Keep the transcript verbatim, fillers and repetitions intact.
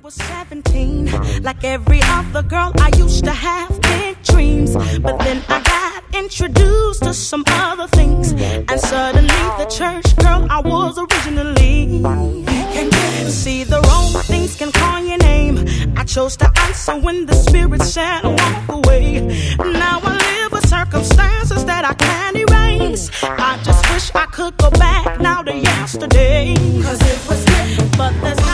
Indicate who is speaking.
Speaker 1: was seventeen, like every other girl, I used to have big dreams. But then I got introduced to some other things, and suddenly the church girl I was originally can see the wrong things can call your name. I chose to answer when the spirit said walk away. Now I live with circumstances that I can't erase. I just wish I could go back now to yesterday, 'cause it was good, but there's